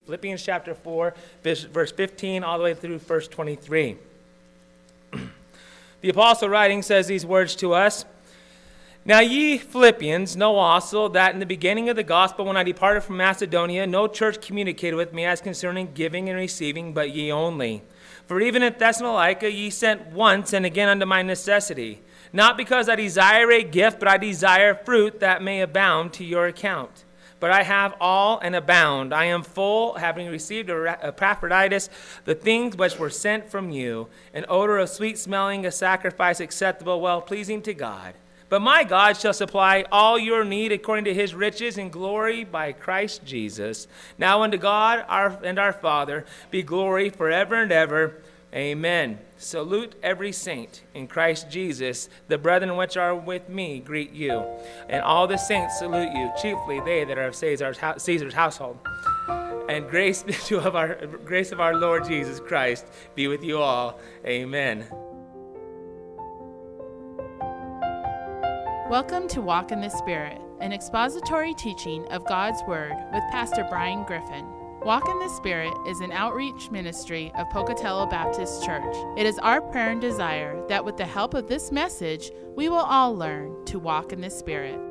Philippians chapter 4, verse 15, all the way through verse 23. The apostle writing says these words to us. Now ye Philippians know also that in the beginning of the gospel, when I departed from Macedonia, no church communicated with me as concerning giving and receiving, but ye only. For even at Thessalonica ye sent once and again unto my necessity. Not because I desire a gift, but I desire fruit that may abound to your account. But I have all and abound. I am full, having received Epaphroditus, the things which were sent from you, an odor of sweet smelling, a sacrifice acceptable, well-pleasing to God. But my God shall supply all your need according to his riches and glory by Christ Jesus. Now unto God our Father be glory forever and ever. Amen. Salute every saint in Christ Jesus. The brethren which are with me greet you. And all the saints salute you, chiefly they that are of Caesar's household. And grace of our Lord Jesus Christ be with you all. Amen. Welcome to Walk in the Spirit, an expository teaching of God's Word with Pastor Brian Griffin. Walk in the Spirit is an outreach ministry of Pocatello Baptist Church. It is our prayer and desire that with the help of this message, we will all learn to walk in the Spirit.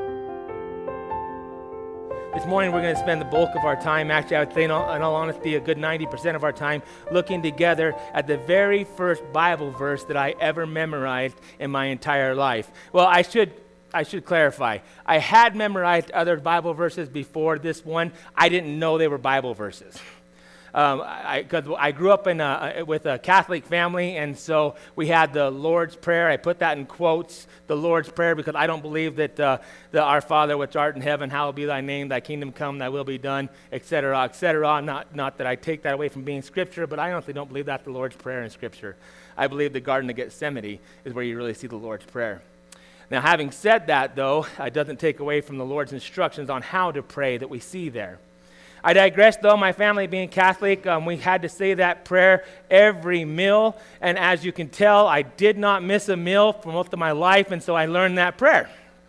This morning we're going to spend the bulk of our time, actually I would say in all honesty a good 90% of our time, looking together at the very first Bible verse that I ever memorized in my entire life. Well, I should clarify. I had memorized other Bible verses before this one. I didn't know they were Bible verses. Because I grew up with a Catholic family, and so we had the Lord's Prayer. I put that in quotes, the Lord's Prayer, because I don't believe that Our Father which art in heaven, hallowed be thy name, thy kingdom come, thy will be done, etc., etc. Not that I take that away from being Scripture, but I honestly don't believe that's the Lord's Prayer in Scripture. I believe the Garden of Gethsemane is where you really see the Lord's Prayer. Now, having said that, though, it doesn't take away from the Lord's instructions on how to pray that we see there. I digress, though. My family being Catholic, we had to say that prayer every meal. And as you can tell, I did not miss a meal for most of my life, and so I learned that prayer.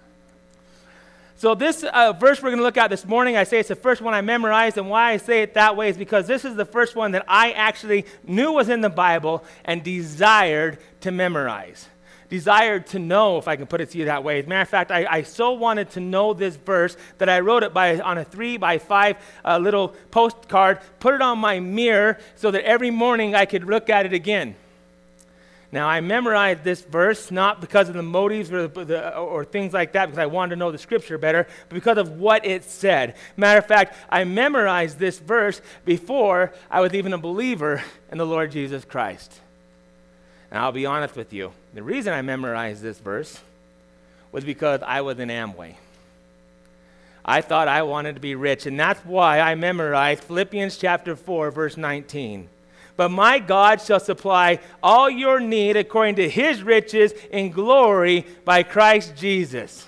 So this verse we're going to look at this morning, I say it's the first one I memorized, and why I say it that way is because this is the first one that I actually knew was in the Bible and desired to memorize. Desired to know, if I can put it to you that way. As a matter of fact, I so wanted to know this verse that I wrote it on a 3x5 little postcard, put it on my mirror so that every morning I could look at it again. Now, I memorized this verse not because of the motives or things like that, because I wanted to know the Scripture better, but because of what it said. Matter of fact, I memorized this verse before I was even a believer in the Lord Jesus Christ. And I'll be honest with you, the reason I memorized this verse was because I was in Amway. I thought I wanted to be rich, and that's why I memorized Philippians chapter 4, verse 19. But my God shall supply all your need according to his riches in glory by Christ Jesus.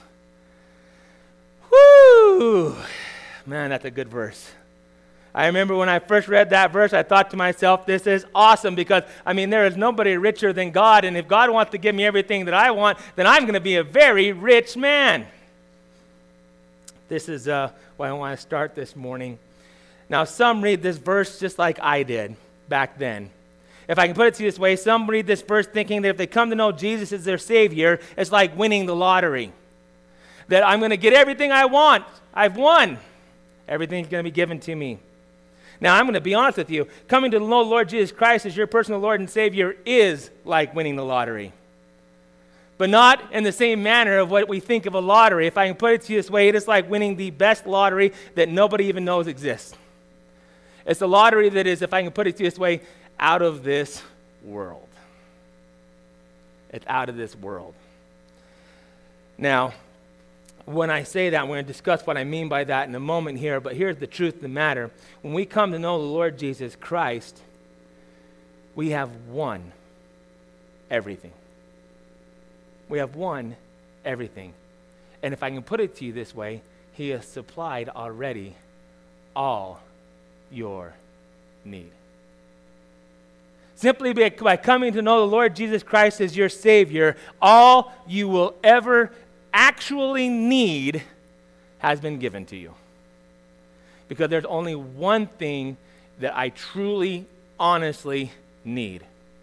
Whoo! Man, that's a good verse. I remember when I first read that verse, I thought to myself, this is awesome because, there is nobody richer than God, and if God wants to give me everything that I want, then I'm going to be a very rich man. This is why I want to start this morning. Now, some read this verse just like I did back then. If I can put it to you this way, some read this verse thinking that if they come to know Jesus as their Savior, it's like winning the lottery. That I'm going to get everything I want. I've won. Everything's going to be given to me. Now, I'm going to be honest with you. Coming to know the Lord Jesus Christ as your personal Lord and Savior is like winning the lottery. But not in the same manner of what we think of a lottery. If I can put it to you this way, it is like winning the best lottery that nobody even knows exists. It's a lottery that is, if I can put it to you this way, out of this world. It's out of this world. Now, when I say that, we're going to discuss what I mean by that in a moment here, but here's the truth of the matter. When we come to know the Lord Jesus Christ, we have won everything. We have won everything. And if I can put it to you this way, he has supplied already all your need. Simply by coming to know the Lord Jesus Christ as your Savior, all you will ever actually need has been given to you. Because there's only one thing that I truly, honestly need.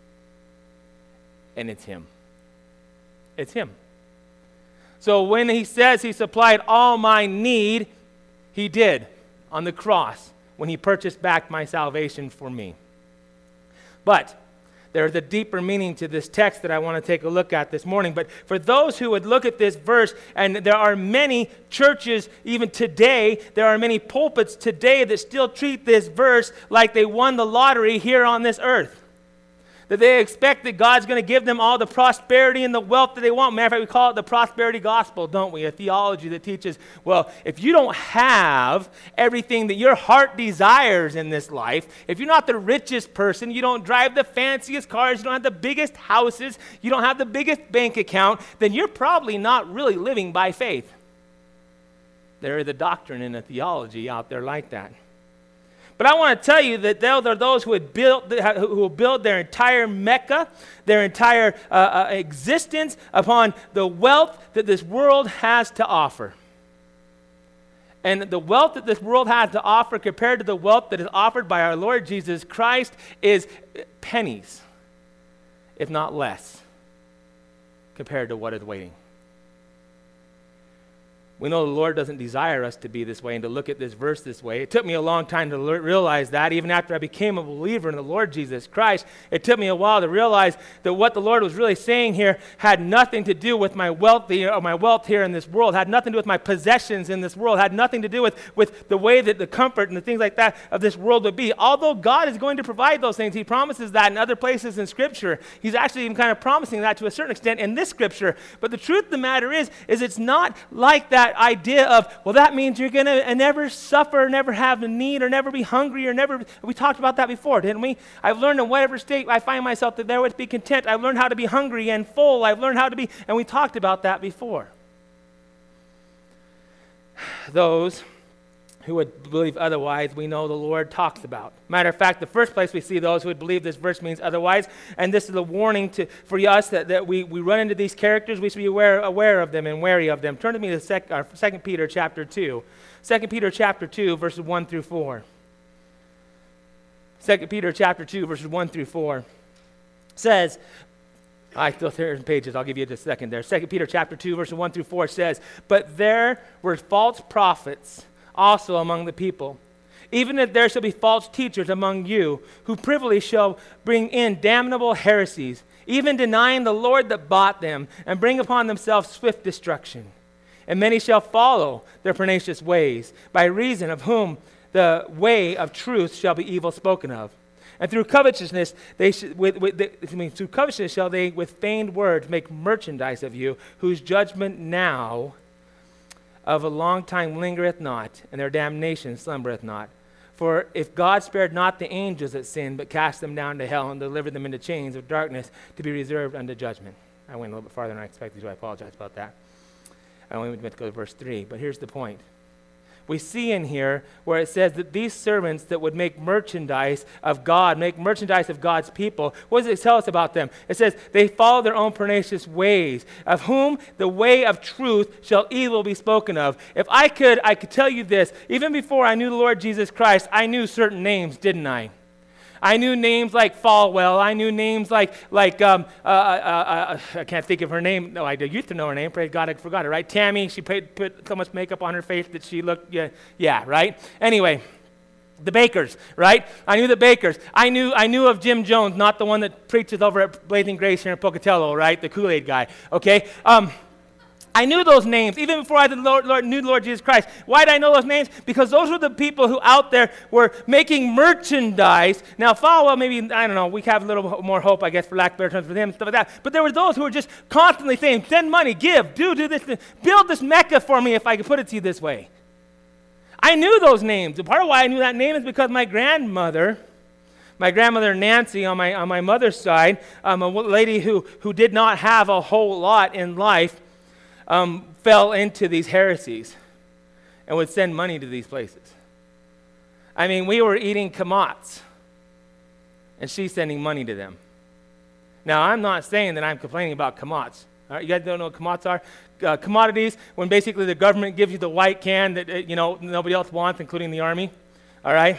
And it's Him. It's Him. So when He says He supplied all my need, He did on the cross when He purchased back my salvation for me. But there's a deeper meaning to this text that I want to take a look at this morning. But for those who would look at this verse, and there are many churches even today, there are many pulpits today that still treat this verse like they won the lottery here on this earth. That they expect that God's going to give them all the prosperity and the wealth that they want. Matter of fact, we call it the prosperity gospel, don't we? A theology that teaches, well, if you don't have everything that your heart desires in this life, if you're not the richest person, you don't drive the fanciest cars, you don't have the biggest houses, you don't have the biggest bank account, then you're probably not really living by faith. There is a doctrine and a theology out there like that. But I want to tell you that there are those who will build their entire Mecca, their entire existence upon the wealth that this world has to offer. And the wealth that this world has to offer compared to the wealth that is offered by our Lord Jesus Christ is pennies, if not less, compared to what is waiting. We know the Lord doesn't desire us to be this way and to look at this verse this way. It took me a long time to realize that. Even after I became a believer in the Lord Jesus Christ, it took me a while to realize that what the Lord was really saying here had nothing to do with my wealth here in this world, had nothing to do with my possessions in this world, had nothing to do with the way that the comfort and the things like that of this world would be. Although God is going to provide those things, He promises that in other places in Scripture. He's actually even kind of promising that to a certain extent in this Scripture. But the truth of the matter is it's not like that idea of, well, that means you're going to never suffer, never have a need, or never be hungry, or never, we talked about that before, didn't we? I've learned in whatever state I find myself that there would be content. I've learned how to be hungry and full. I've learned how to be, and we talked about that before. Those who would believe otherwise, we know the Lord talks about. Matter of fact, the first place we see those who would believe this verse means otherwise, and this is a warning for us that we run into these characters. We should be aware of them and wary of them. Turn to me to 2 Peter chapter 2. 2 Peter chapter 2, verses 1 through 4. 2 Peter chapter 2, verses 1 through 4 says, I still turn pages, I'll give you just a second there. 2 Peter chapter 2, verses 1 through 4 says, "But there were false prophets also among the people, even that there shall be false teachers among you, who privily shall bring in damnable heresies, even denying the Lord that bought them, and bring upon themselves swift destruction. And many shall follow their pernicious ways, by reason of whom the way of truth shall be evil spoken of. And through covetousness shall they with feigned words make merchandise of you, whose judgment now of a long time lingereth not, and their damnation slumbereth not. For if God spared not the angels that sinned, but cast them down to hell and delivered them into chains of darkness to be reserved unto judgment." I went a little bit farther than I expected, so I apologize about that. I only meant to go to verse 3, but here's the point. We see in here where it says that these servants that would make merchandise of God, make merchandise of God's people, what does it tell us about them? It says they follow their own pernicious ways, of whom the way of truth shall evil be spoken of. If I could tell you this, even before I knew the Lord Jesus Christ, I knew certain names, didn't I? I knew names like Falwell. I knew names like I can't think of her name. No, I used to know her name. Praise God, I forgot it, right? Tammy, she put so much makeup on her face that she looked, yeah, right? Anyway, the Bakers, right? I knew the Bakers. I knew of Jim Jones, not the one that preaches over at Blazing Grace here in Pocatello, right? The Kool-Aid guy, okay? I knew those names even before I knew the Lord Jesus Christ. Why did I know those names? Because those were the people who out there were making merchandise. Now, Falwell, maybe, I don't know, we have a little more hope, I guess, for lack of better terms for them, stuff like that. But there were those who were just constantly saying, send money, give, do this, build this Mecca for me if I could put it to you this way. I knew those names. And part of why I knew that name is because my grandmother Nancy on my mother's side, a lady who did not have a whole lot in life, fell into these heresies and would send money to these places. I mean, we were eating kamats, and she's sending money to them. Now, I'm not saying that I'm complaining about kamats. All right, you guys don't know what kamats are? Commodities, when basically the government gives you the white can that nobody else wants, including the army. All right?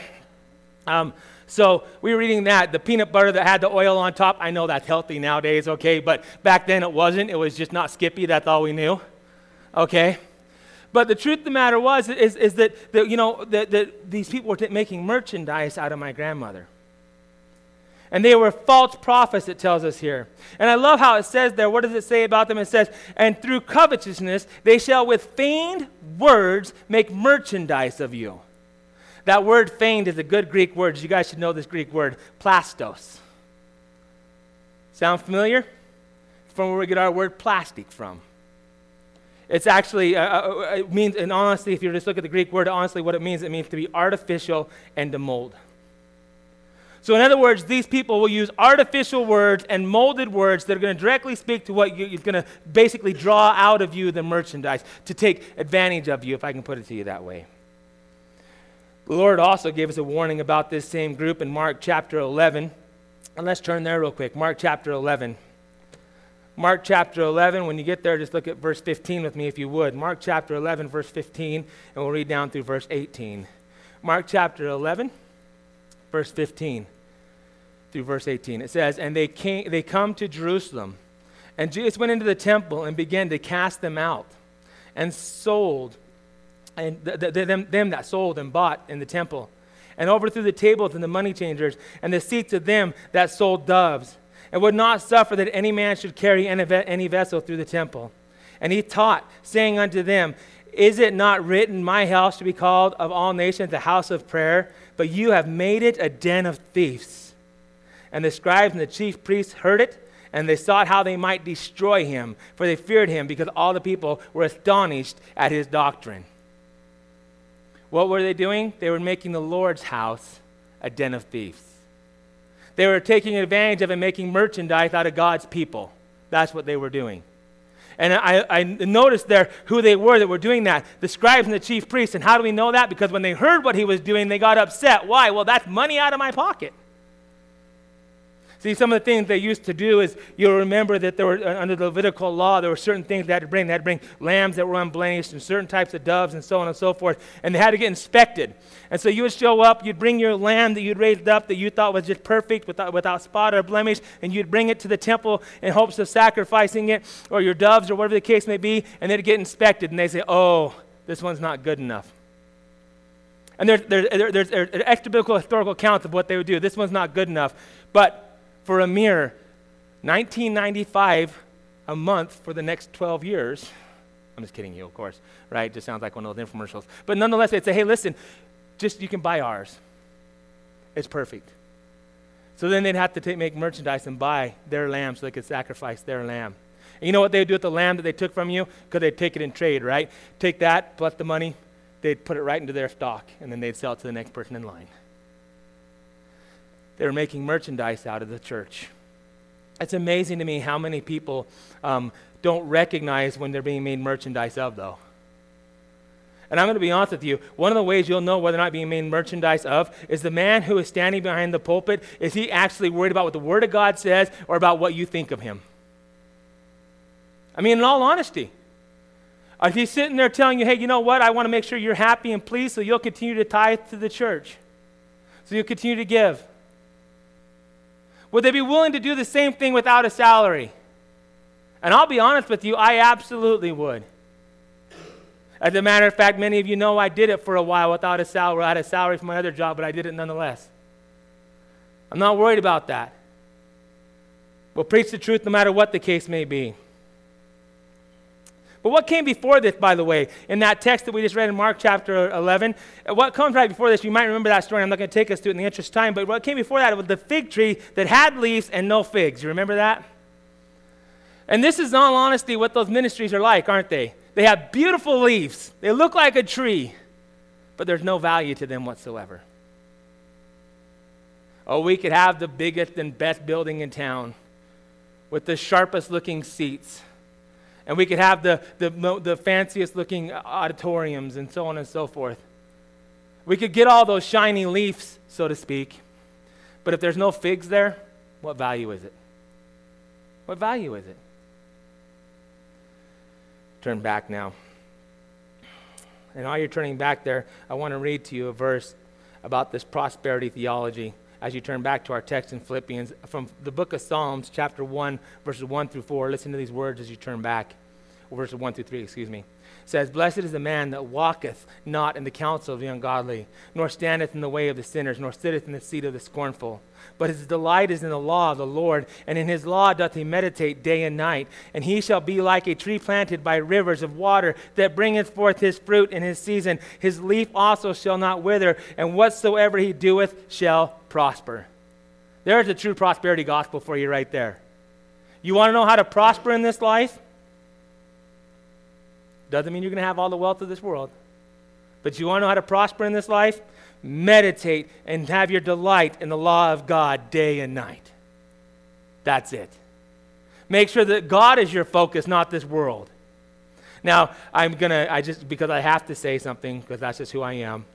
So we were eating that. The peanut butter that had the oil on top, I know that's healthy nowadays, okay? But back then it wasn't. It was just not Skippy. That's all we knew, okay? But the truth of the matter is that these people were making merchandise out of my grandmother. And they were false prophets, it tells us here. And I love how it says there. What does it say about them? It says, and through covetousness they shall with feigned words make merchandise of you. That word feigned is a good Greek word. You guys should know this Greek word, plastos. Sound familiar? It's from where we get our word plastic from. It's actually, it means, and honestly, if you just look at the Greek word, honestly what it means to be artificial and to mold. So in other words, these people will use artificial words and molded words that are going to directly speak to what you're going to basically draw out of you the merchandise, to take advantage of you, if I can put it to you that way. The Lord also gave us a warning about this same group in Mark chapter 11. And let's turn there real quick. Mark chapter 11. Mark chapter 11, when you get there, just look at verse 15 with me if you would. Mark chapter 11, verse 15, and we'll read down through verse 18. Mark chapter 11, verse 15 through verse 18. It says, and they come to Jerusalem, and Jesus went into the temple and began to cast them out, and sold, and them that sold and bought in the temple, and overthrew the tables and the money changers, and the seats of them that sold doves, and would not suffer that any man should carry any vessel through the temple. And he taught, saying unto them, is it not written, my house shall be called of all nations a house of prayer? But you have made it a den of thieves. And the scribes and the chief priests heard it, and they sought how they might destroy him, for they feared him, because all the people were astonished at his doctrine. What were they doing? They were making the Lord's house a den of thieves. They were taking advantage of and making merchandise out of God's people. That's what they were doing. And I noticed there who they were that were doing that. The scribes and the chief priests. And how do we know that? Because when they heard what he was doing, they got upset. Why? Well, that's money out of my pocket. See, some of the things they used to do is, you'll remember that there were, under the Levitical law, there were certain things they had to bring. They had to bring lambs that were unblemished and certain types of doves and so on and so forth. And they had to get inspected. And so you would show up, you'd bring your lamb that you'd raised up that you thought was just perfect, without spot or blemish, and you'd bring it to the temple in hopes of sacrificing it, or your doves or whatever the case may be, and they'd get inspected. And they'd say, oh, this one's not good enough. And there's extra-biblical historical accounts of what they would do. This one's not good enough. But for a mere $19.95 a month for the next 12 years. I'm just kidding you, of course, right? Just sounds like one of those infomercials. But nonetheless, they'd say, hey, listen, just you can buy ours. It's perfect. So then they'd have to make merchandise and buy their lamb so they could sacrifice their lamb. And you know what they would do with the lamb that they took from you? Because they'd take it in trade, right? Take that plus the money, they'd put it right into their stock, and then they'd sell it to the next person in line. They were making merchandise out of the church. It's amazing to me how many people don't recognize when they're being made merchandise of, though. And I'm going to be honest with you, one of the ways you'll know whether or not being made merchandise of is the man who is standing behind the pulpit, is he actually worried about what the Word of God says or about what you think of him? I mean, in all honesty. If he's sitting there telling you, hey, you know what, I want to make sure you're happy and pleased so you'll continue to tithe to the church, so you'll continue to give. Would they be willing to do the same thing without a salary? And I'll be honest with you, I absolutely would. As a matter of fact, many of you know I did it for a while without a salary. I had a salary for my other job, but I did it nonetheless. I'm not worried about that. We'll preach the truth no matter what the case may be. But what came before this, by the way, in that text that we just read in Mark chapter 11, what comes right before this, you might remember that story. I'm not going to take us to it in the interest of time, but what came before that was the fig tree that had leaves and no figs. You remember that? And this is, in all honesty, what those ministries are like, aren't they? They have beautiful leaves. They look like a tree, but there's no value to them whatsoever. Oh, we could have the biggest and best building in town with the sharpest looking seats. And we could have the fanciest looking auditoriums and so on and so forth. We could get all those shiny leaves, so to speak. But if there's no figs there, what value is it? What value is it? Turn back now. And while you're turning back there, I want to read to you a verse about this prosperity theology as you turn back to our text in Philippians from the book of Psalms, chapter 1, verses 1 through 4. Listen to these words as you turn back. Verses 1 through 3, excuse me. It says, "Blessed is the man that walketh not in the counsel of the ungodly, nor standeth in the way of the sinners, nor sitteth in the seat of the scornful. But his delight is in the law of the Lord, and in his law doth he meditate day and night. And he shall be like a tree planted by rivers of water, that bringeth forth his fruit in his season. His leaf also shall not wither, and whatsoever he doeth shall prosper." There's a true prosperity gospel for you right there. You want to know how to prosper in this life? Doesn't mean you're going to have all the wealth of this world. But you want to know how to prosper in this life? Meditate and have your delight in the law of God day and night. That's it. Make sure that God is your focus, not this world. Now, because I have to say something, because that's just who I am.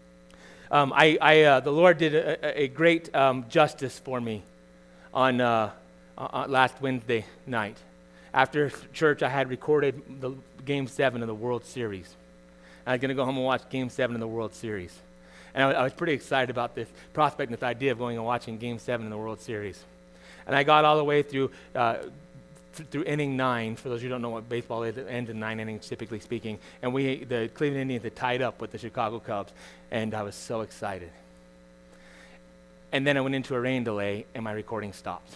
The Lord did a great justice for me on last Wednesday night. After church, I had recorded the Game 7 of the World Series. I was going to go home and watch Game 7 of the World Series. And I was pretty excited about this prospect and this idea of going and watching Game 7 in the World Series. And I got all the way through inning 9. For those of you who don't know what baseball is, it ends in 9 innings, typically speaking. And the Cleveland Indians had tied up with the Chicago Cubs. And I was so excited. And then I went into a rain delay, and my recording stopped.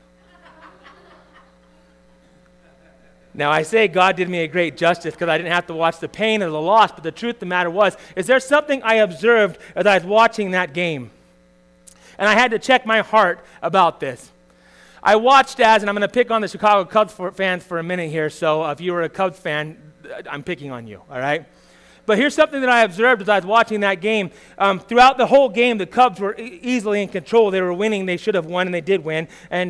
Now, I say God did me a great justice because I didn't have to watch the pain of the loss, but the truth of the matter is there something I observed as I was watching that game? And I had to check my heart about this. I watched and I'm going to pick on the Chicago Cubs fans for a minute here, so if you were a Cubs fan, I'm picking on you, all right? But here's something that I observed as I was watching that game. Throughout the whole game, the Cubs were easily in control. They were winning. They should have won, and they did win.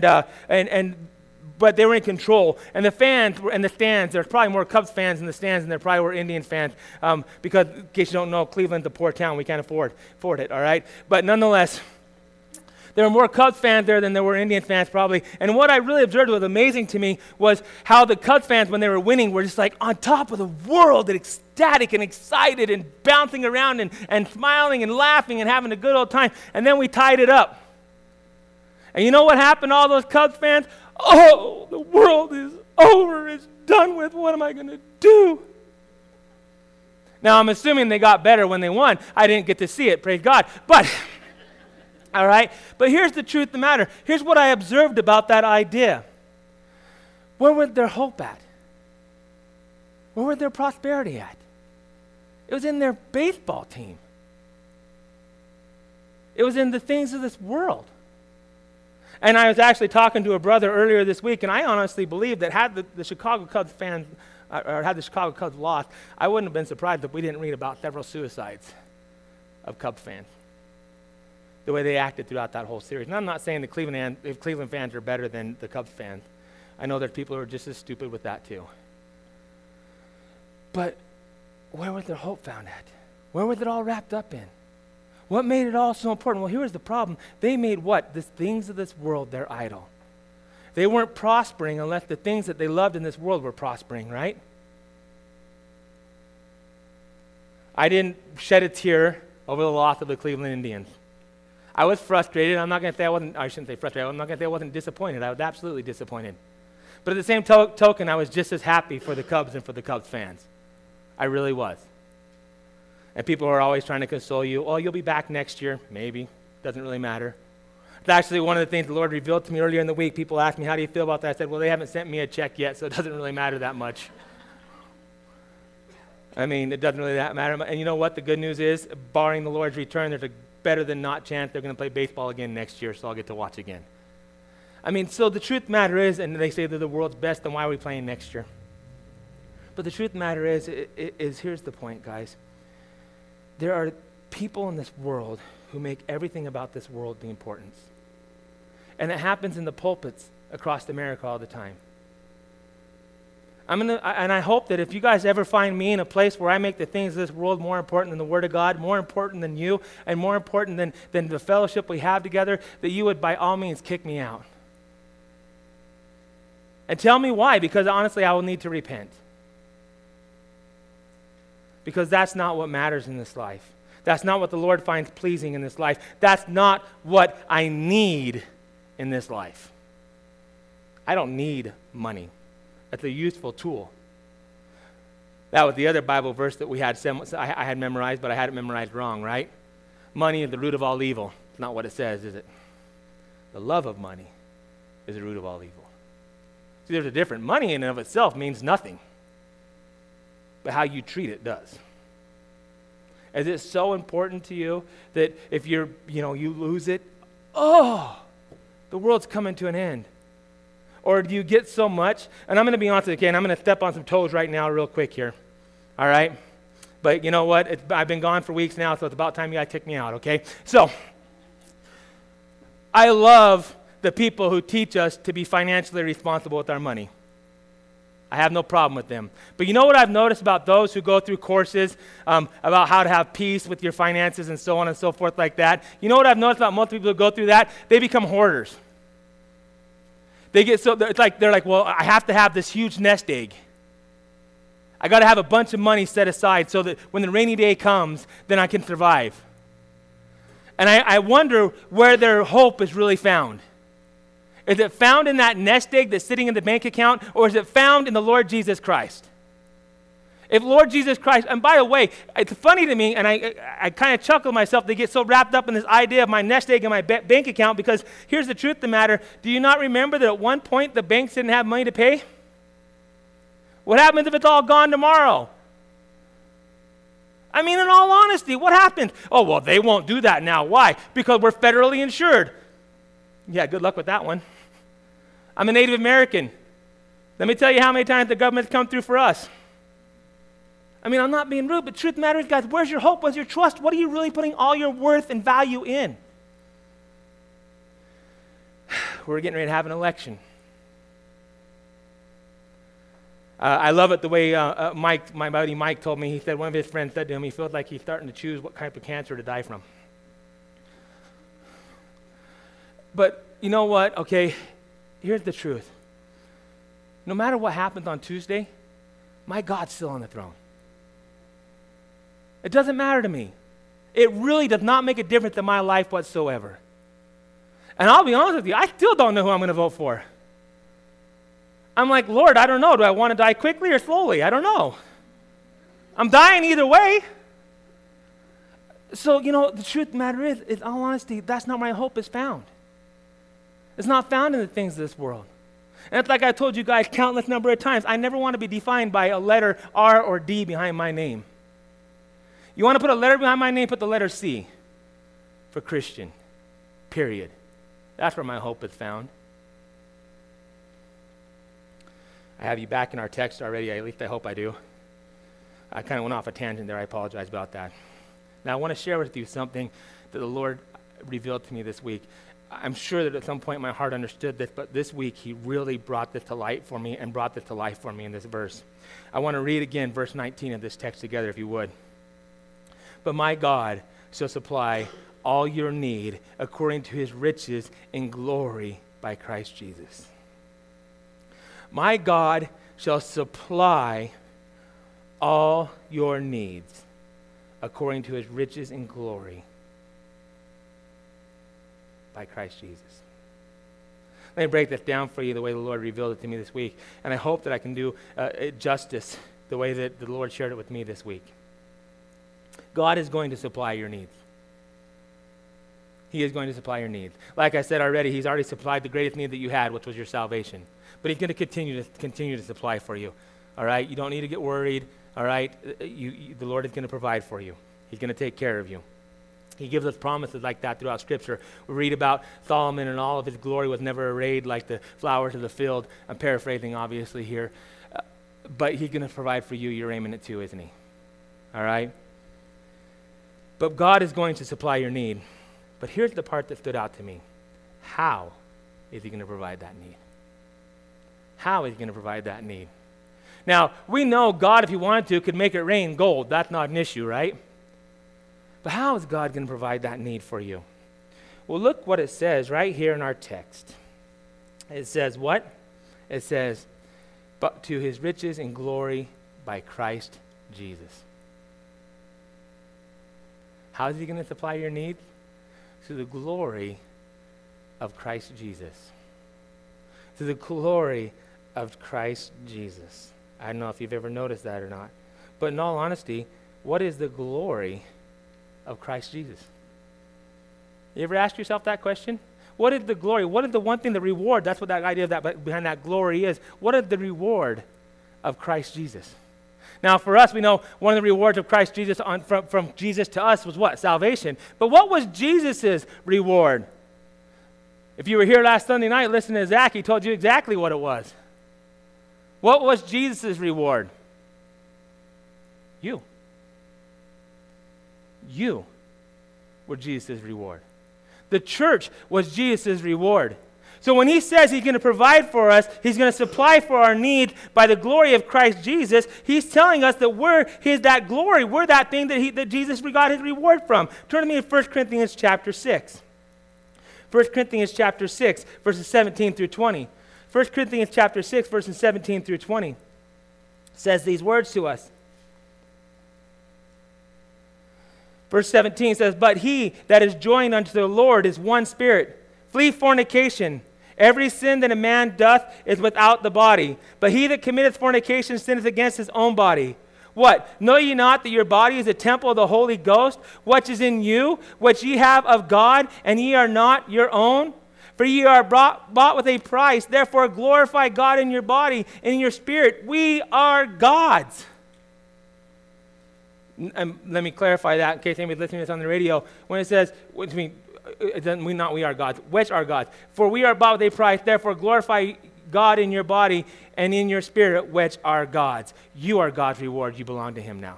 But they were in control. And the fans were in the stands. There's probably more Cubs fans in the stands than there probably were Indians fans. Because, in case you don't know, Cleveland's a poor town. We can't afford it, all right? But nonetheless, there were more Cubs fans there than there were Indians fans probably. And what I really observed was amazing to me was how the Cubs fans, when they were winning, were just like on top of the world and ecstatic and excited and bouncing around and smiling and laughing and having a good old time. And then we tied it up. And you know what happened to all those Cubs fans? Oh, the world is over. It's done with. What am I going to do? Now, I'm assuming they got better when they won. I didn't get to see it, praise God. But, all right. But here's the truth of the matter. Here's what I observed about that idea. Where was their hope at? Where was their prosperity at? It was in their baseball team. It was in the things of this world. And I was actually talking to a brother earlier this week, and I honestly believe that had the Chicago Cubs fans, or had the Chicago Cubs lost, I wouldn't have been surprised if we didn't read about several suicides of Cubs fans. The way they acted throughout that whole series. And I'm not saying the Cleveland fans are better than the Cubs fans. I know there's people who are just as stupid with that too. But where was their hope found at? Where was it all wrapped up in? What made it all so important? Well, here's the problem. They made what? The things of this world their idol. They weren't prospering unless the things that they loved in this world were prospering, right? I didn't shed a tear over the loss of the Cleveland Indians. I was frustrated. I'm not going to say I shouldn't say frustrated. I'm not going to say I wasn't disappointed. I was absolutely disappointed. But at the same token, I was just as happy for the Cubs and for the Cubs fans. I really was. And people are always trying to console you. Oh, you'll be back next year. Maybe. Doesn't really matter. It's actually one of the things the Lord revealed to me earlier in the week. People asked me, how do you feel about that? I said, well, they haven't sent me a check yet, so it doesn't really matter that much. I mean, it doesn't really matter. And you know what? The good news is, barring the Lord's return, there's a better than not chance they're going to play baseball again next year, so I'll get to watch again. I mean, so the truth of the matter is, and they say they're the world's best, then why are we playing next year? But the truth of the matter is here's the point, guys. There are people in this world who make everything about this world the importance. And it happens in the pulpits across America all the time. And I hope that if you guys ever find me in a place where I make the things of this world more important than the Word of God, more important than you, and more important than the fellowship we have together, that you would by all means kick me out. And tell me why, because honestly I will need to repent. Because that's not what matters in this life. That's not what the Lord finds pleasing in this life. That's not what I need in this life. I don't need money. That's a useful tool. That was the other Bible verse that we had. I had memorized, but I had it memorized wrong, right? Money is the root of all evil. It's not what it says, is it? The love of money is the root of all evil. See, there's a difference. Money in and of itself means nothing. But how you treat it does. Is it so important to you that if you lose it, the world's coming to an end? Or do you get so much, and I'm going to be honest with you, and I'm going to step on some toes right now real quick here, all right? But you know what? I've been gone for weeks now, so it's about time you guys kick me out, okay? So, I love the people who teach us to be financially responsible with our money. I have no problem with them. But you know what I've noticed about those who go through courses about how to have peace with your finances and so on and so forth like that? You know what I've noticed about most people who go through that? They become hoarders. They're like, well, I have to have this huge nest egg. I got to have a bunch of money set aside so that when the rainy day comes, then I can survive. And I wonder where their hope is really found. Is it found in that nest egg that's sitting in the bank account, or is it found in the Lord Jesus Christ? If Lord Jesus Christ, and by the way, it's funny to me, and I kind of chuckle myself, they get so wrapped up in this idea of my nest egg and my bank account, because here's the truth of the matter. Do you not remember that at one point the banks didn't have money to pay? What happens if it's all gone tomorrow? I mean, in all honesty, what happens? Oh, well, they won't do that now. Why? Because we're federally insured. Yeah, good luck with that one. I'm a Native American. Let me tell you how many times the government's come through for us. I mean, I'm not being rude, but truth matters, guys. Where's your hope? Where's your trust? What are you really putting all your worth and value in? We're getting ready to have an election. I love it the way Mike, my buddy Mike, told me. He said one of his friends said to him, he feels like he's starting to choose what type of cancer to die from. But you know what? Okay, here's the truth. No matter what happens on Tuesday, my God's still on the throne. It doesn't matter to me. It really does not make a difference in my life whatsoever. And I'll be honest with you, I still don't know who I'm going to vote for. I'm like, Lord, I don't know. Do I want to die quickly or slowly? I don't know. I'm dying either way. So, the truth of the matter is, in all honesty, that's not where my hope is found. It's not found in the things of this world. And it's like I told you guys countless number of times, I never want to be defined by a letter R or D behind my name. You want to put a letter behind my name, put the letter C for Christian, period. That's where my hope is found. I have you back in our text already, at least I hope I do. I kind of went off a tangent there, I apologize about that. Now I want to share with you something that the Lord revealed to me this week. I'm sure that at some point my heart understood this, but this week he really brought this to light for me and brought this to life for me in this verse. I want to read again verse 19 of this text together if you would. But my God shall supply all your need according to his riches in glory by Christ Jesus. My God shall supply all your needs according to his riches in glory by Christ Jesus. Let me break this down for you the way the Lord revealed it to me this week, and I hope that I can do it justice the way that the Lord shared it with me this week. God is going to supply your needs. He is going to supply your needs. Like I said already, he's already supplied the greatest need that you had, which was your salvation. But he's going to continue to supply for you. All right? You don't need to get worried. All right? The Lord is going to provide for you. He's going to take care of you. He gives us promises like that throughout Scripture. We read about Solomon and all of his glory was never arrayed like the flowers of the field. I'm paraphrasing, obviously, here. But he's going to provide for you. You're aiming it too, isn't he? All right? But God is going to supply your need. But here's the part that stood out to me. How is he going to provide that need? How is he going to provide that need? Now, we know God, if he wanted to, could make it rain gold. That's not an issue, right? But how is God going to provide that need for you? Well, look what it says right here in our text. It says what? It says, but to his riches and glory by Christ Jesus. How is he going to supply your needs? Through the glory of Christ Jesus. Through the glory of Christ Jesus. I don't know if you've ever noticed that or not. But in all honesty, what is the glory of Christ Jesus? You ever ask yourself that question? What is the glory? What is the one thing, the reward? That's what that idea of that behind that glory is. What is the reward of Christ Jesus? Now, for us, we know one of the rewards of Christ Jesus from Jesus to us was what? Salvation. But what was Jesus' reward? If you were here last Sunday night listening to Zach, he told you exactly what it was. What was Jesus' reward? You. You were Jesus' reward. The church was Jesus' reward. So when he says he's going to provide for us, he's going to supply for our need by the glory of Christ Jesus, he's telling us that we're that glory. We're that thing that Jesus got his reward from. Turn to me in 1 Corinthians chapter 6. 1 Corinthians chapter 6, verses 17 through 20. 1 Corinthians chapter 6, verses 17 through 20 says these words to us. Verse 17 says, "But he that is joined unto the Lord is one spirit. Flee fornication. Every sin that a man doth is without the body. But he that committeth fornication sinneth against his own body. What? Know ye not that your body is a temple of the Holy Ghost, which is in you, which ye have of God, and ye are not your own? For ye are bought with a price. Therefore glorify God in your body and in your spirit. We are God's." Let me clarify that in case anybody's listening to this on the radio. When it says, which means, it doesn't mean not we are God's, which are God's. For we are bought with a price, therefore glorify God in your body and in your spirit, which are God's. You are God's reward. You belong to him now.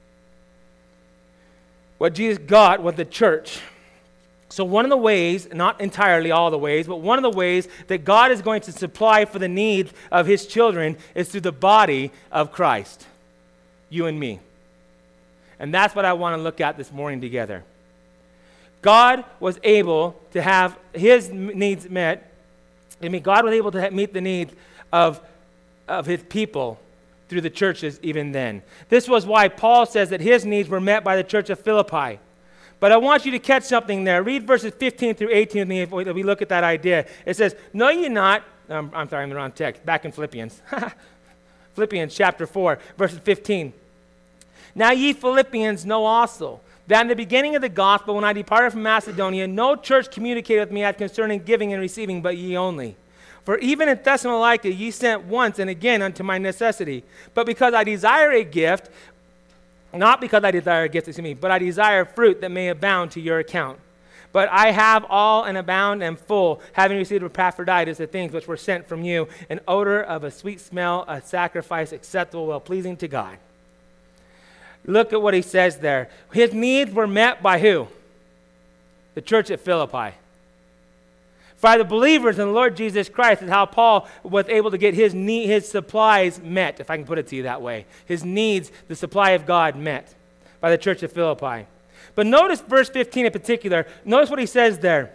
What Jesus got was the church. So one of the ways, not entirely all the ways, but one of the ways that God is going to supply for the needs of his children is through the body of Christ, you and me. And that's what I want to look at this morning together. God was able to have his needs met. God was able to meet the needs of his people through the churches even then. This was why Paul says that his needs were met by the church of Philippi. But I want you to catch something there. Read verses 15 through 18 with me if we look at that idea. It says, "Know ye not," I'm sorry, I'm in the wrong text, back in Philippians. Philippians chapter 4, verses 15. "Now ye Philippians know also that in the beginning of the gospel, when I departed from Macedonia, no church communicated with me as concerning giving and receiving, but ye only. For even in Thessalonica ye sent once and again unto my necessity. But because I desire a gift, not because I desire a gift, but I desire fruit that may abound to your account. But I have all and abound and full, having received Epaphroditus the things which were sent from you, an odor of a sweet smell, a sacrifice acceptable, well-pleasing to God." Look at what he says there. His needs were met by who? The church at Philippi. By the believers in the Lord Jesus Christ is how Paul was able to get his supplies met, if I can put it to you that way. His needs, the supply of God met by the church of Philippi. But notice verse 15 in particular. Notice what he says there.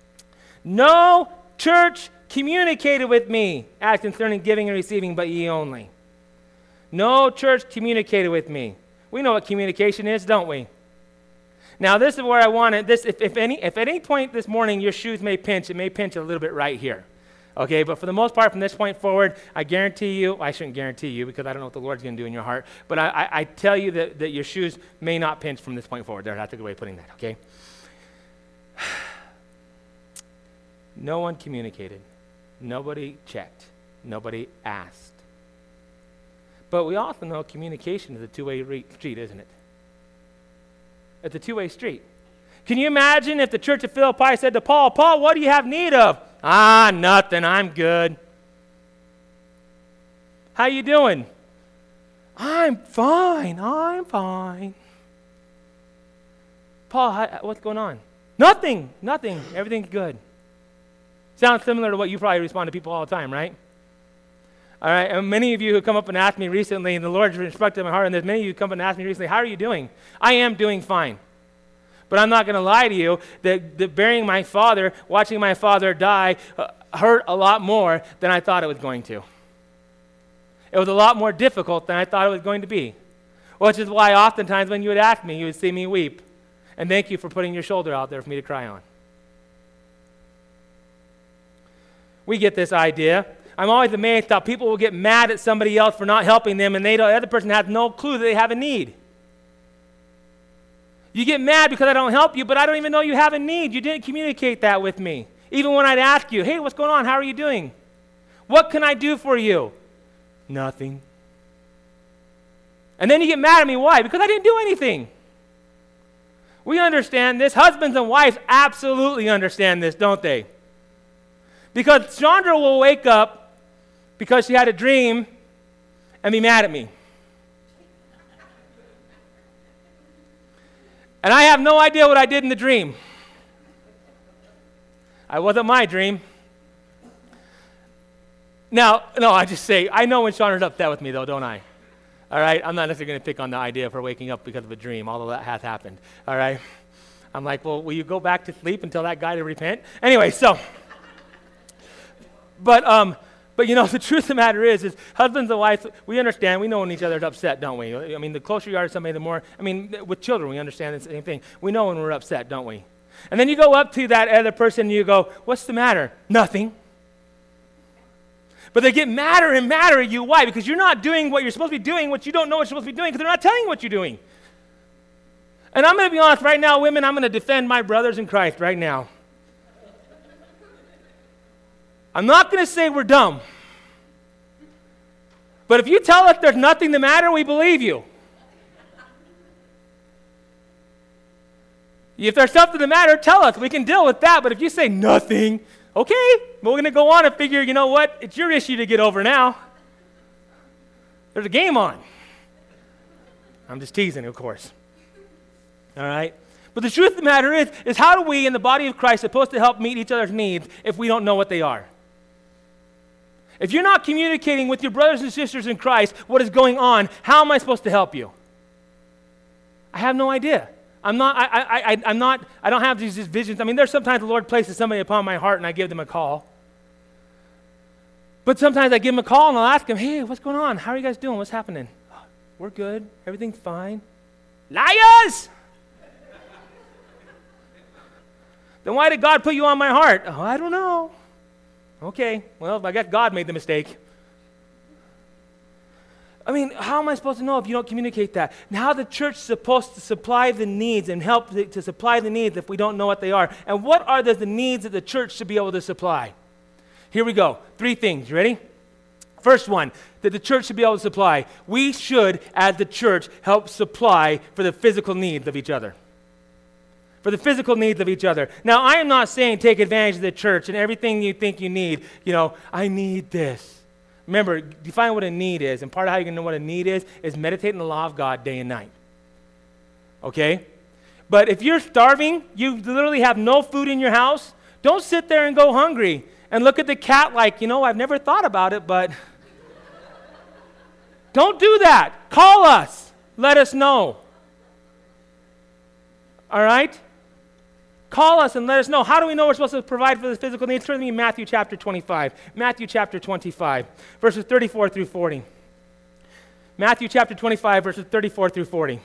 "No church communicated with me as concerning giving and receiving, but ye only." No church communicated with me. We know what communication is, don't we? Now, this is where I want it. If at any point this morning your shoes may pinch, it may pinch a little bit right here. Okay, but for the most part, from this point forward, I guarantee you, I shouldn't guarantee you because I don't know what the Lord's going to do in your heart, but I tell you that your shoes may not pinch from this point forward. That's a good way of putting that, okay? No one communicated. Nobody checked. Nobody asked. But we also know communication is a two-way street, isn't it? It's a two-way street. Can you imagine if the church of Philippi said to Paul, "Paul, what do you have need of?" "Nothing, I'm good." "How you doing?" I'm fine. "Paul, what's going on?" Nothing, everything's good." Sounds similar to what you probably respond to people all the time, right? All right, and many of you who come up and asked me recently, and the Lord's instructed my heart, and there's many of you who come up and asked me recently, "How are you doing?" I am doing fine. But I'm not going to lie to you that burying my father, watching my father die, hurt a lot more than I thought it was going to. It was a lot more difficult than I thought it was going to be. Which is why oftentimes when you would ask me, you would see me weep. And thank you for putting your shoulder out there for me to cry on. We get this idea. I'm always amazed how people will get mad at somebody else for not helping them, and the other person has no clue that they have a need. You get mad because I don't help you, but I don't even know you have a need. You didn't communicate that with me. Even when I'd ask you, hey, what's going on? How are you doing? What can I do for you? Nothing. And then you get mad at me. Why? Because I didn't do anything. We understand this. Husbands and wives absolutely understand this, don't they? Because Chandra will wake up because she had a dream and be mad at me. And I have no idea what I did in the dream. It wasn't my dream. Now, no, I just say, I know when Chandra's upset with me though, don't I? All right? I'm not necessarily going to pick on the idea of her waking up because of a dream, although that has happened. All right? I'm like, well, will you go back to sleep and tell that guy to repent? Anyway, so... But you know, the truth of the matter is husbands and wives, we understand, we know when each other's upset, don't we? I mean, the closer you are to somebody, the more, with children, we understand the same thing. We know when we're upset, don't we? And then you go up to that other person and you go, what's the matter? Nothing. But they get madder and madder at you. Why? Because you're not doing what you're supposed to be doing, what you don't know what you're supposed to be doing, because they're not telling you what you're doing. And I'm going to be honest right now, women, I'm going to defend my brothers in Christ right now. I'm not going to say we're dumb. But if you tell us there's nothing the matter, we believe you. If there's something the matter, tell us. We can deal with that. But if you say nothing, okay, we're going to go on and figure, you know what? It's your issue to get over now. There's a game on. I'm just teasing, of course. All right? But the truth of the matter is how do we in the body of Christ supposed to help meet each other's needs if we don't know what they are? If you're not communicating with your brothers and sisters in Christ what is going on, how am I supposed to help you? I have no idea. I don't have these visions. I mean, there's sometimes the Lord places somebody upon my heart and I give them a call. But sometimes I give them a call and I'll ask them, hey, what's going on? How are you guys doing? What's happening? Oh, we're good. Everything's fine. Liars! Then why did God put you on my heart? Oh, I don't know. Okay, well, I guess God made the mistake. I mean, how am I supposed to know if you don't communicate that? And how the church is supposed to supply the needs and help to supply the needs if we don't know what they are? And what are the needs that the church should be able to supply? Here we go. 3 things. You ready? First one, that the church should be able to supply. We should, as the church, help supply for the physical needs of each other. For the physical needs of each other. Now, I am not saying take advantage of the church and everything you think you need. You know, I need this. Remember, define what a need is. And part of how you can know what a need is meditating the law of God day and night. Okay? But if you're starving, you literally have no food in your house, don't sit there and go hungry and look at the cat like, you know, I've never thought about it, but... Don't do that. Call us. Let us know. All right? Call us and let us know. How do we know we're supposed to provide for the physical needs? Turn to me in Matthew chapter 25. Matthew chapter 25, verses 34 through 40. Matthew chapter 25, verses 34 through 40. It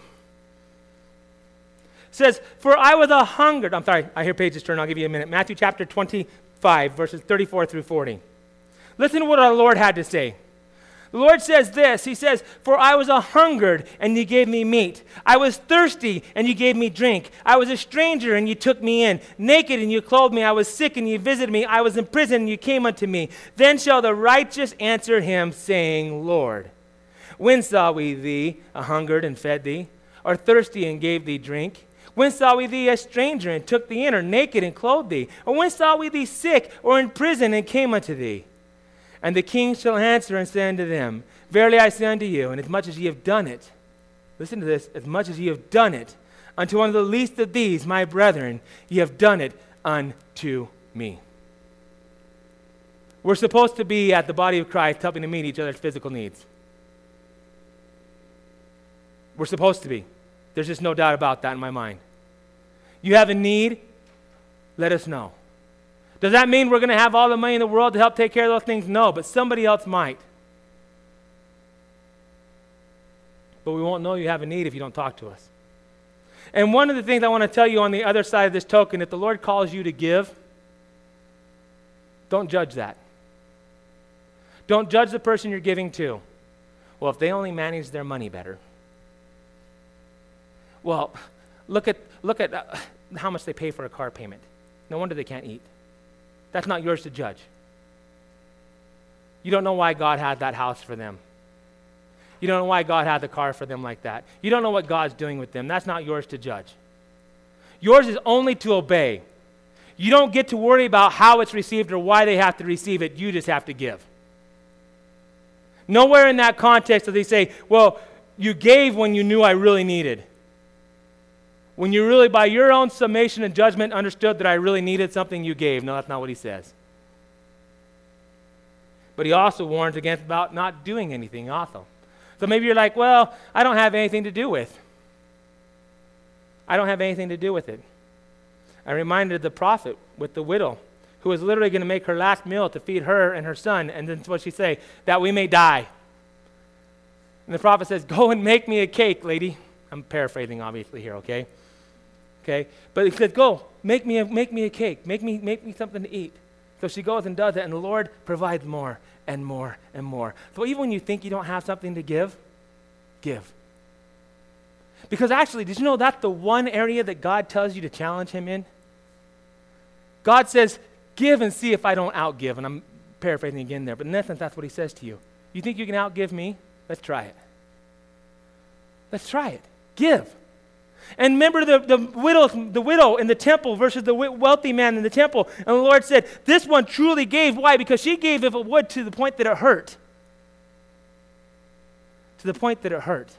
says, for I was a hungered. I'm sorry, I hear pages turn. I'll give you a minute. Matthew chapter 25, verses 34 through 40. Listen to what our Lord had to say. The Lord says this, he says, for I was a hungered, and you gave me meat. I was thirsty, and you gave me drink. I was a stranger, and you took me in. Naked, and you clothed me. I was sick, and you visited me. I was in prison, and you came unto me. Then shall the righteous answer him, saying, Lord, when saw we thee a hungered and fed thee, or thirsty and gave thee drink? When saw we thee a stranger and took thee in, or naked and clothed thee? Or when saw we thee sick, or in prison and came unto thee? And the king shall answer and say unto them, verily I say unto you, and as much as ye have done it, listen to this, as much as ye have done it unto one of the least of these, my brethren, ye have done it unto me. We're supposed to be at the body of Christ helping to meet each other's physical needs. We're supposed to be. There's just no doubt about that in my mind. You have a need, let us know. Does that mean we're going to have all the money in the world to help take care of those things? No, but somebody else might. But we won't know you have a need if you don't talk to us. And one of the things I want to tell you on the other side of this token, if the Lord calls you to give, don't judge that. Don't judge the person you're giving to. Well, if they only manage their money better. Well, look at how much they pay for a car payment. No wonder they can't eat. That's not yours to judge. You don't know why God had that house for them. You don't know why God had the car for them like that. You don't know what God's doing with them. That's not yours to judge. Yours is only to obey. You don't get to worry about how it's received or why they have to receive it. You just have to give. Nowhere in that context do they say, well, you gave when you knew I really needed. When you really, by your own summation and judgment, understood that I really needed something, you gave. No, that's not what he says. But he also warns against about not doing anything also. So maybe you're like, well, I don't have anything to do with. I don't have anything to do with it. I reminded the prophet with the widow who was literally going to make her last meal to feed her and her son. And then what she say? That we may die. And the prophet says, go and make me a cake, lady. I'm paraphrasing obviously here, okay? Okay? But he said, go, make me a cake. Make me something to eat. So she goes and does it, and the Lord provides more and more and more. So even when you think you don't have something to give, give. Because actually, did you know that's the one area that God tells you to challenge him in? God says, give and see if I don't outgive. And I'm paraphrasing again there, but in essence, that's what he says to you. You think you can outgive me? Let's try it. Let's try it. Give. And remember the widow in the temple versus the wealthy man in the temple. And the Lord said, this one truly gave. Why? Because she gave, if it would, to the point that it hurt. To the point that it hurt.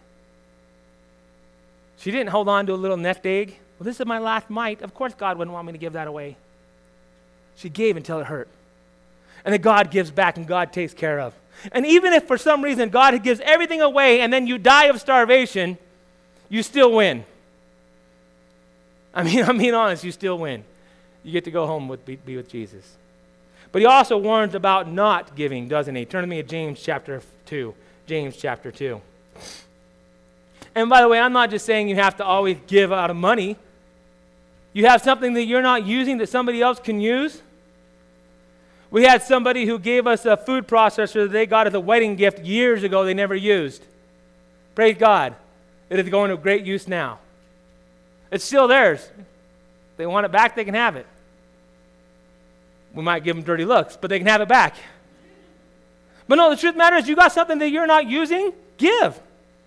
She didn't hold on to a little nest egg. Well, this is my last mite. Of course God wouldn't want me to give that away. She gave until it hurt. And then God gives back and God takes care of. And even if for some reason God gives everything away and then you die of starvation, you still win. I'm being honest, you still win. You get to go home be with Jesus. But he also warns about not giving, doesn't he? Turn to me to James chapter 2. James chapter 2. And by the way, I'm not just saying you have to always give out of money. You have something that you're not using that somebody else can use. We had somebody who gave us a food processor that they got as a wedding gift years ago they never used. Praise God. It is going to great use now. It's still theirs. If they want it back, they can have it. We might give them dirty looks, but they can have it back. But no, the truth matter is you got something that you're not using, give.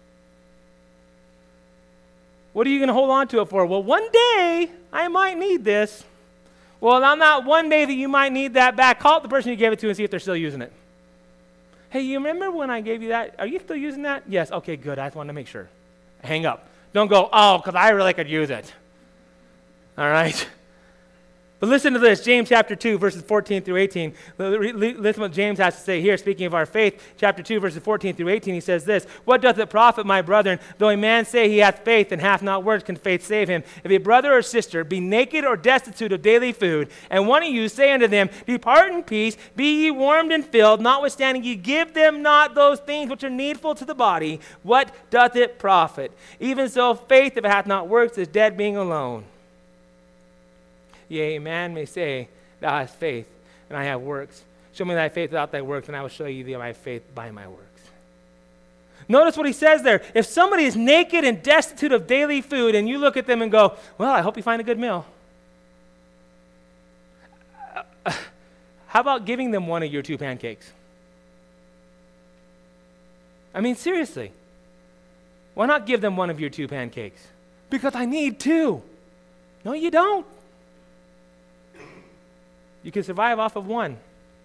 What are you going to hold on to it for? Well, one day I might need this. Well, on that one day that you might need that back, call up the person you gave it to and see if they're still using it. Hey, you remember when I gave you that? Are you still using that? Yes. Okay, good. I just wanted to make sure. Hang up. Don't go, oh, because I really could use it. All right? But listen to this, James chapter 2, verses 14 through 18. Listen what James has to say here, speaking of our faith. Chapter 2, verses 14 through 18, he says this, what doth it profit, my brethren, though a man say he hath faith and hath not works, can faith save him? If a brother or sister be naked or destitute of daily food, and one of you say unto them, depart in peace, be ye warmed and filled, notwithstanding ye give them not those things which are needful to the body, what doth it profit? Even so, faith, if it hath not works, is dead being alone. Yea, a man may say, thou hast faith, and I have works. Show me thy faith without thy works, and I will show you my faith by my works. Notice what he says there. If somebody is naked and destitute of daily food, and you look at them and go, well, I hope you find a good meal. How about giving them one of your 2 pancakes? I mean, seriously. Why not give them one of your 2 pancakes? Because I need 2. No, you don't. You can survive off of 1.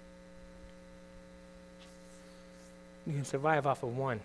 You can survive off of 1.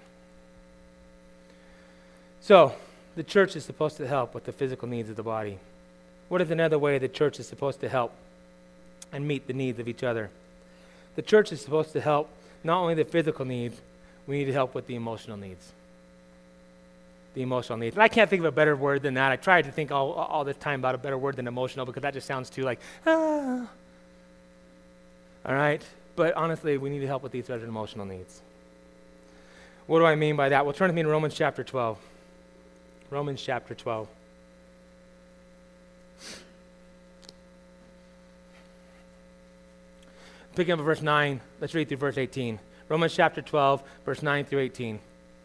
So, the church is supposed to help with the physical needs of the body. What is another way the church is supposed to help and meet the needs of each other? The church is supposed to help not only the physical needs, we need to help with the emotional needs. The emotional needs. And I can't think of a better word than that. I tried to think all this time about a better word than emotional because that just sounds too like, ah. All right? But honestly, we need to help with these other emotional needs. What do I mean by that? Well, turn with me to Romans chapter 12. Romans chapter 12. Picking up at verse 9, let's read through verse 18. Romans chapter 12, verse 9 through 18.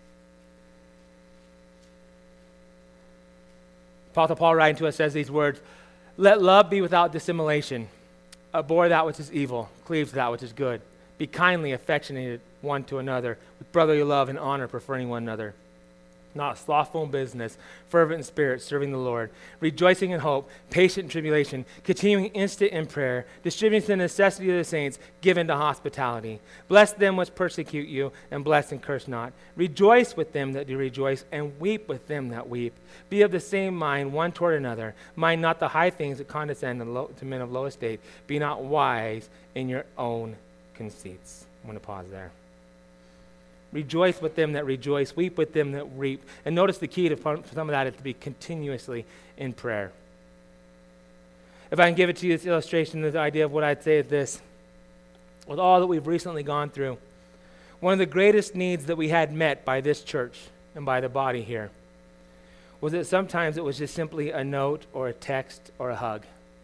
Apostle Paul writing to us says these words, "Let love be without dissimulation. Abhor that which is evil, cleave to that which is good. Be kindly affectionate one to another, with brotherly love and honor, preferring one another. Not slothful in business, fervent in spirit, serving the Lord, rejoicing in hope, patient in tribulation, continuing instant in prayer, distributing the necessity of the saints, given to hospitality. Bless them which persecute you, and bless and curse not. Rejoice with them that do rejoice, and weep with them that weep. Be of the same mind one toward another. Mind not the high things that condescend to men of low estate. Be not wise in your own conceits." I'm going to pause there. Rejoice with them that rejoice, weep with them that weep. And notice the key to some of that is to be continuously in prayer. If I can give it to you, this illustration, this idea of what I'd say is this. With all that we've recently gone through, one of the greatest needs that we had met by this church and by the body here was that sometimes it was just simply a note or a text or a hug.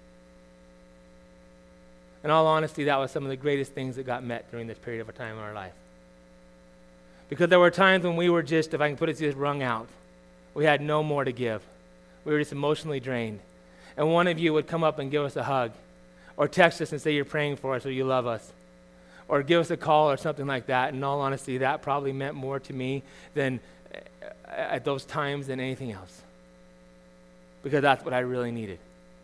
In all honesty, that was some of the greatest things that got met during this period of our time in our life. Because there were times when we were just, if I can put it, just wrung out. We had no more to give. We were just emotionally drained. And one of you would come up and give us a hug, or text us and say you're praying for us or you love us, or give us a call or something like that. In all honesty, that probably meant more to me than at those times than anything else. Because that's what I really needed.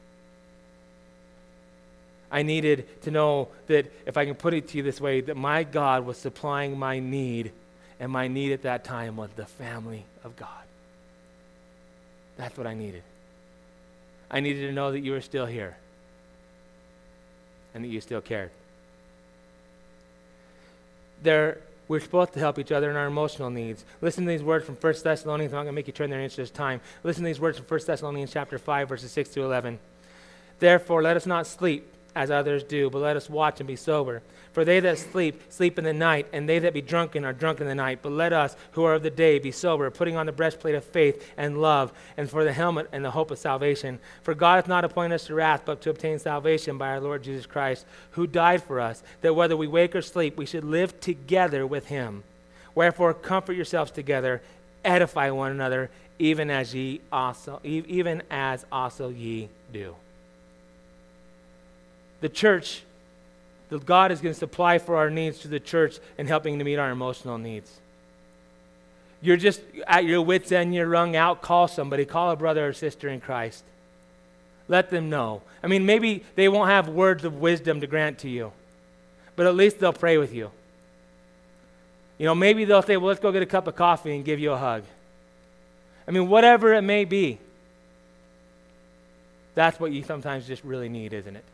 I needed to know that, if I can put it to you this way, that my God was supplying my need. And my need at that time was the family of God. That's what I needed. I needed to know that you were still here and that you still cared. We're supposed to help each other in our emotional needs. Listen to these words from 1 Thessalonians. I'm not going to make you turn there in this time. Listen to these words from 1 Thessalonians chapter 5, verses 6 through 11. "Therefore, let us not sleep as others do, but let us watch and be sober. For they that sleep, sleep in the night, and they that be drunken are drunk in the night. But let us, who are of the day, be sober, putting on the breastplate of faith and love, and for the helmet and the hope of salvation. For God hath not appointed us to wrath, but to obtain salvation by our Lord Jesus Christ, who died for us, that whether we wake or sleep, we should live together with him. Wherefore comfort yourselves together, edify one another, even as also ye do." The church, that God is going to supply for our needs to the church and helping to meet our emotional needs. You're just at your wits' end, you're wrung out, call somebody, call a brother or sister in Christ. Let them know. I mean, maybe they won't have words of wisdom to grant to you, but at least they'll pray with you. You know, maybe they'll say, well, let's go get a cup of coffee and give you a hug. I mean, whatever it may be, that's what you sometimes just really need, isn't it?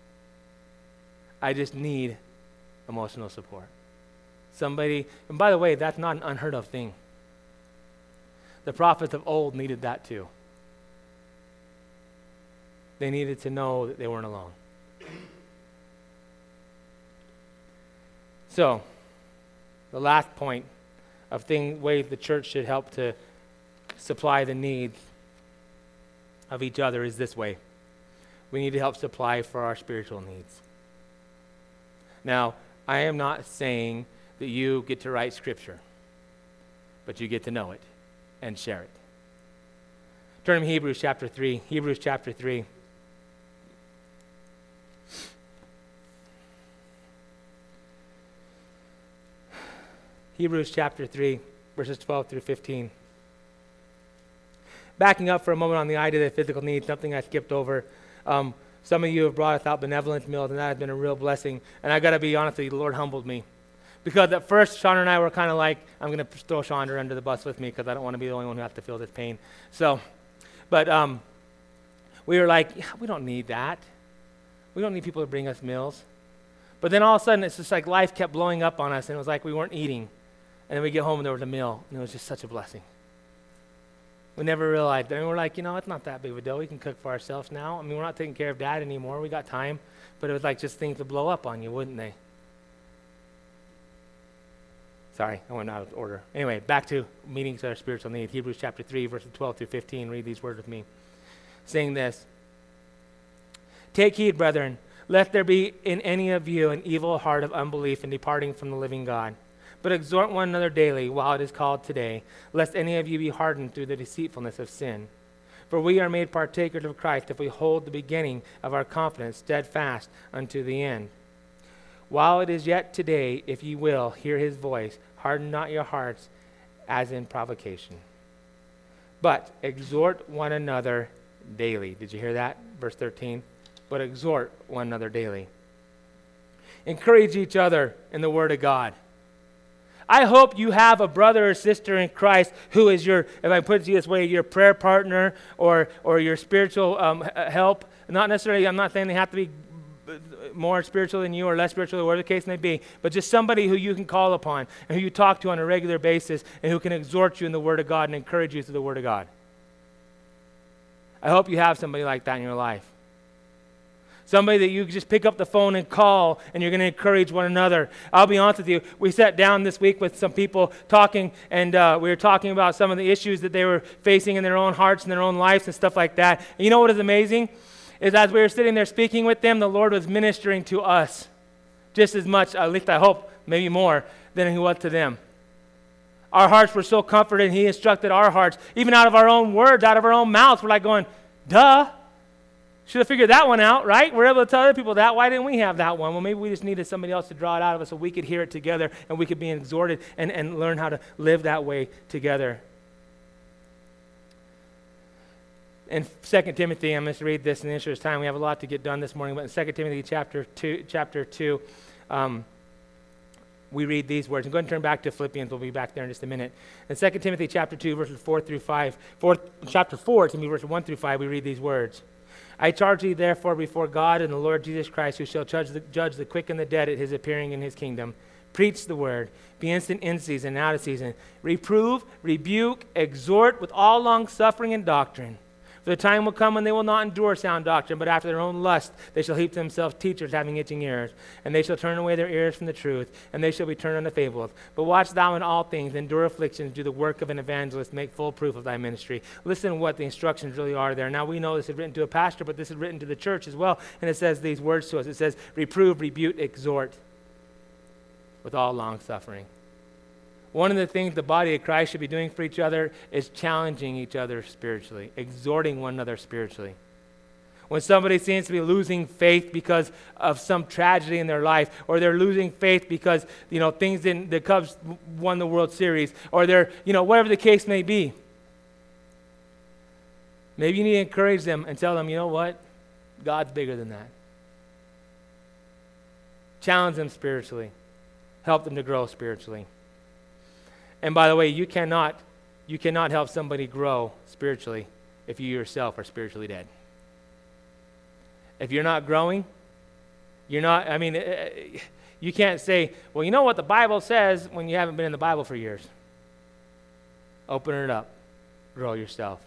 I just need emotional support. Somebody, and by the way, that's not an unheard of thing. The prophets of old needed that too. They needed to know that they weren't alone. So, the last point of ways the church should help to supply the needs of each other is this way. We need to help supply for our spiritual needs. Now, I am not saying that you get to write Scripture, but you get to know it and share it. Turn to Hebrews chapter 3. Hebrews chapter 3. Hebrews chapter 3, verses 12 through 15. Backing up for a moment on the idea of physical needs, something I skipped over. Some of you have brought us out benevolence meals, and that has been a real blessing. And I got to be honest with you, the Lord humbled me. Because at first, Sean and I were kind of like, I'm going to throw Sean under the bus with me because I don't want to be the only one who has to feel this pain. So, but we were like, yeah, we don't need that. We don't need people to bring us meals. But then all of a sudden, it's just like life kept blowing up on us, and it was like we weren't eating. And then we get home, and there was a meal, and it was just such a blessing. We never realized. I mean, we're like, it's not that big of a deal. We can cook for ourselves now. I mean, we're not taking care of Dad anymore. We got time. But it was like just things would blow up on you, wouldn't they? Sorry, I went out of order. Anyway, back to meetings that are spiritual needs. Hebrews chapter 3, verses 12 through 15. Read these words with me. Saying this. "Take heed, brethren, let there be in any of you an evil heart of unbelief in departing from the living God. But exhort one another daily while it is called today, lest any of you be hardened through the deceitfulness of sin. For we are made partakers of Christ if we hold the beginning of our confidence steadfast unto the end. While it is yet today, if ye will hear his voice, harden not your hearts as in provocation. But exhort one another daily. Did you hear that? Verse 13. But exhort one another daily. Encourage each other in the word of God. I hope you have a brother or sister in Christ who is your, if I put it this way, your prayer partner or your spiritual help. Not necessarily, I'm not saying they have to be more spiritual than you or less spiritual, or whatever the case may be, but just somebody who you can call upon and who you talk to on a regular basis and who can exhort you in the Word of God and encourage you through the Word of God. I hope you have somebody like that in your life. Somebody that you can just pick up the phone and call, and you're going to encourage one another. I'll be honest with you. We sat down this week with some people talking, and we were talking about some of the issues that they were facing in their own hearts and their own lives and stuff like that. And you know what is amazing? Is as we were sitting there speaking with them, the Lord was ministering to us just as much, at least I hope, maybe more, than he was to them. Our hearts were so comforted, and he instructed our hearts. Even out of our own words, out of our own mouths, we're like going, duh. Should have figured that one out, right? We're able to tell other people that. Why didn't we have that one? Well, maybe we just needed somebody else to draw it out of us so we could hear it together and we could be exhorted and learn how to live that way together. In 2 Timothy, I'm going to read this in the interest of time. We have a lot to get done this morning, but in 2 Timothy chapter 2, we read these words. I'm going to turn back to Philippians. We'll be back there in just a minute. In 2 Timothy chapter 2, verses 4 through 5, chapter 4, it's going to be verses 1 through 5, we read these words. I charge thee therefore before God and the Lord Jesus Christ, who shall judge the quick and the dead at his appearing in his kingdom. Preach the word. Be instant in season and out of season. Reprove, rebuke, exhort with all long suffering and doctrine. For the time will come when they will not endure sound doctrine, but after their own lust they shall heap to themselves teachers having itching ears. And they shall turn away their ears from the truth, and they shall be turned unto fables. But watch thou in all things, endure afflictions, do the work of an evangelist, make full proof of thy ministry. Listen to what the instructions really are there. Now we know this is written to a pastor, but this is written to the church as well. And it says these words to us. It says, reprove, rebuke, exhort with all long suffering. One of the things the body of Christ should be doing for each other is challenging each other spiritually, exhorting one another spiritually. When somebody seems to be losing faith because of some tragedy in their life, or they're losing faith because, things didn't, the Cubs won the World Series, or they're, whatever the case may be, maybe you need to encourage them and tell them, you know what? God's bigger than that. Challenge them spiritually. Help them to grow spiritually. And by the way, you cannot help somebody grow spiritually if you yourself are spiritually dead. If you're not growing, you can't say, well, you know what the Bible says when you haven't been in the Bible for years. Open it up. Grow yourself.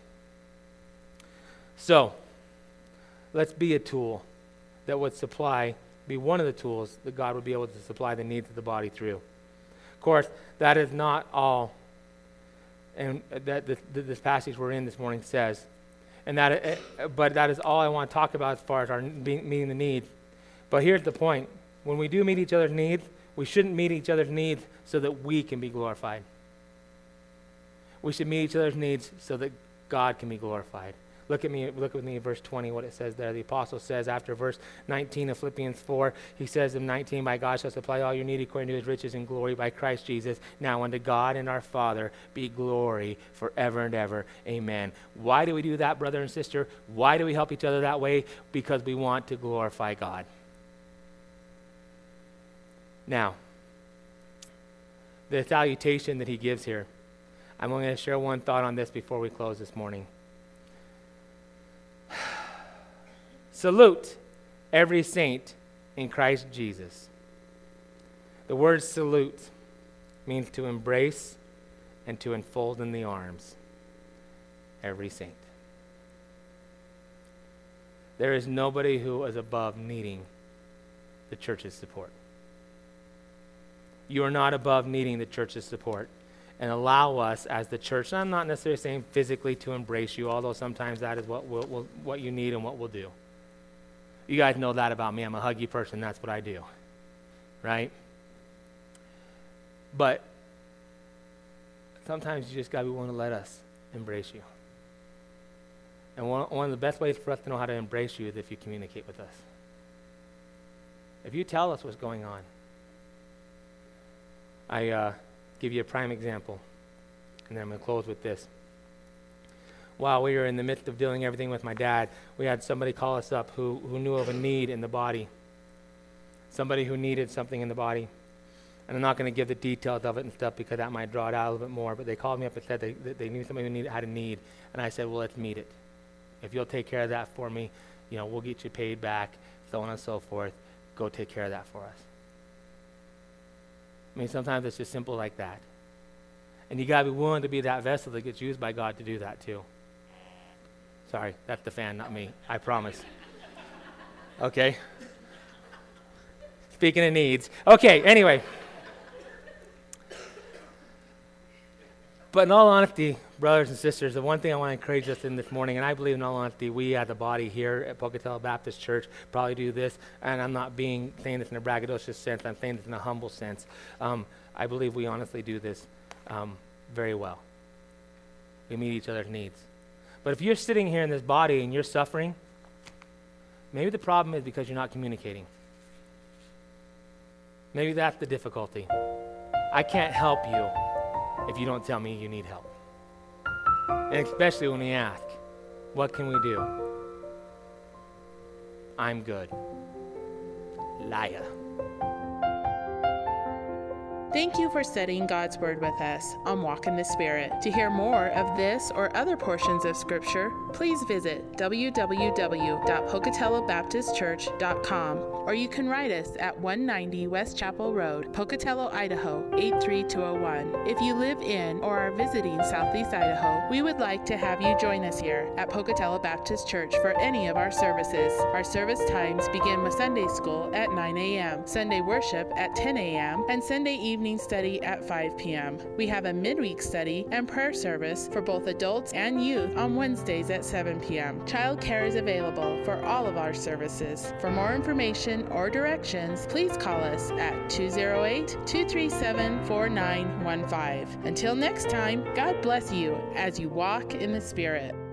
So, let's be a tool that would be one of the tools that God would be able to supply the needs of the body through. Of course, that is not all, and that this passage we're in this morning says, but that is all I want to talk about as far as our meeting the needs. But here's the point: when we do meet each other's needs, we shouldn't meet each other's needs so that we can be glorified. We should meet each other's needs so that God can be glorified. Look with me at verse 20, what it says there. The apostle says after verse 19 of Philippians 4, he says in 19, by God shall supply all your need according to his riches and glory by Christ Jesus. Now unto God and our Father be glory forever and ever. Amen. Why do we do that, brother and sister? Why do we help each other that way? Because we want to glorify God. Now, the salutation that he gives here. I'm only going to share one thought on this before we close this morning. Salute every saint in Christ Jesus. The word salute means to embrace and to enfold in the arms. Every saint. There is nobody who is above needing the church's support. You are not above needing the church's support. And allow us as the church, and I'm not necessarily saying physically to embrace you, although sometimes that is what you need and what we'll do. You guys know that about me. I'm a huggy person. That's what I do, right? But sometimes you just got to be willing to let us embrace you. And one of the best ways for us to know how to embrace you is if you communicate with us. If you tell us what's going on. I give you a prime example, and then I'm going to close with this. While we were in the midst of doing everything with my dad, we had somebody call us up who knew of a need in the body. Somebody who needed something in the body. And I'm not going to give the details of it and stuff because that might draw it out a little bit more, but they called me up and said they knew somebody who had a need. And I said, well, let's meet it. If you'll take care of that for me, we'll get you paid back, so on and so forth. Go take care of that for us. I mean, sometimes it's just simple like that. And you got to be willing to be that vessel that gets used by God to do that too. Sorry, that's the fan, not me. I promise. Okay. Speaking of needs. Okay, anyway. But in all honesty, brothers and sisters, the one thing I want to encourage us in this morning, and I believe in all honesty, we as a body here at Pocatello Baptist Church probably do this, and I'm not saying this in a braggadocious sense, I'm saying this in a humble sense. I believe we honestly do this very well. We meet each other's needs. But if you're sitting here in this body and you're suffering, maybe the problem is because you're not communicating. Maybe that's the difficulty. I can't help you if you don't tell me you need help. And especially when we ask, what can we do? I'm good. Liar. Thank you for studying God's Word with us on Walk in the Spirit. To hear more of this or other portions of Scripture, please visit www.pocatellobaptistchurch.com, or you can write us at 190 West Chapel Road, Pocatello, Idaho, 83201. If you live in or are visiting Southeast Idaho, we would like to have you join us here at Pocatello Baptist Church for any of our services. Our service times begin with Sunday school at 9 a.m., Sunday worship at 10 a.m., and Sunday evening study at 5 p.m. We have a midweek study and prayer service for both adults and youth on Wednesdays at 7 p.m. Child care is available for all of our services. For more information or directions, please call us at 208-237-4915. Until next time, God bless you as you walk in the Spirit.